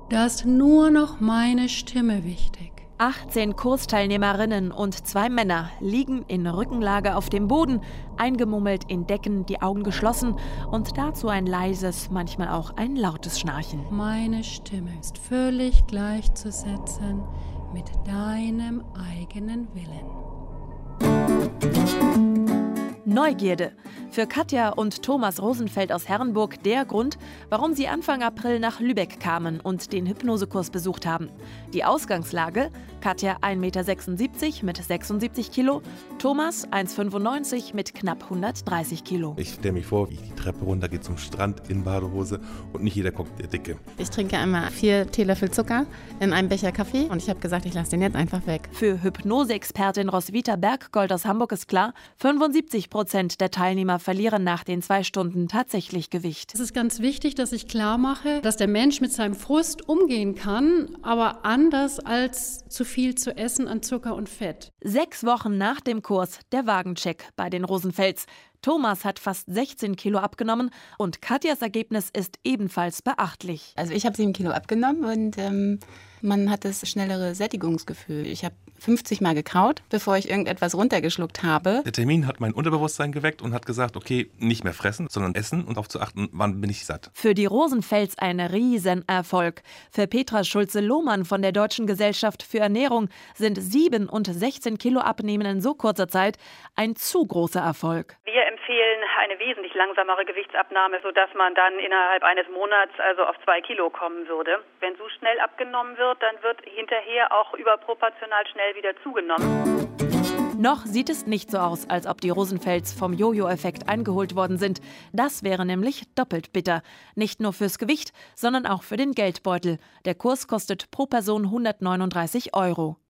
Da ist nur noch meine Stimme wichtig. 18 Kursteilnehmerinnen und 2 Männer liegen in Rückenlage auf dem Boden, eingemummelt in Decken, die Augen geschlossen und dazu ein leises, manchmal auch ein lautes Schnarchen. Meine Stimme ist völlig gleichzusetzen mit deinem eigenen Willen. Neugierde. Für Katja und Thomas Rosenfeld aus Herrenburg der Grund, warum sie Anfang April nach Lübeck kamen und den Hypnosekurs besucht haben. Die Ausgangslage: Katja 1,76 Meter mit 76 Kilo, Thomas 1,95 Meter mit knapp 130 Kilo. Ich stelle mich vor, wie ich die Treppe runtergehe zum Strand in Badehose und nicht jeder guckt der Dicke. Ich trinke einmal 4 Teelöffel Zucker in einem Becher Kaffee und ich habe gesagt, ich lasse den jetzt einfach weg. Für Hypnose-Expertin Roswitha Berggold aus Hamburg ist klar, 75% der Teilnehmer verlieren nach den 2 Stunden tatsächlich Gewicht. Es ist ganz wichtig, dass ich klar mache, dass der Mensch mit seinem Frust umgehen kann, aber anders als zu viel zu essen an Zucker und Fett. 6 Wochen nach dem Kurs der Wagencheck bei den Rosenfelds. Thomas hat fast 16 Kilo abgenommen und Katjas Ergebnis ist ebenfalls beachtlich. Also ich habe 7 Kilo abgenommen und man hat das schnellere Sättigungsgefühl. Ich habe 50 Mal gekaut, bevor ich irgendetwas runtergeschluckt habe. Der Termin hat mein Unterbewusstsein geweckt und hat gesagt, okay, nicht mehr fressen, sondern essen und darauf zu achten, wann bin ich satt. Für die Rosenfelds ein Riesenerfolg. Für Petra Schulze-Lohmann von der Deutschen Gesellschaft für Ernährung sind 7 und 16 Kilo Abnehmen in so kurzer Zeit ein zu großer Erfolg. Wir empfehlen eine wesentlich langsamere Gewichtsabnahme, sodass man dann innerhalb eines Monats also auf 2 Kilo kommen würde. Wenn so schnell abgenommen wird, dann wird hinterher auch überproportional schnell wieder zugenommen. Noch sieht es nicht so aus, als ob die Rosenfelds vom Jojo-Effekt eingeholt worden sind. Das wäre nämlich doppelt bitter. Nicht nur fürs Gewicht, sondern auch für den Geldbeutel. Der Kurs kostet pro Person 139 €.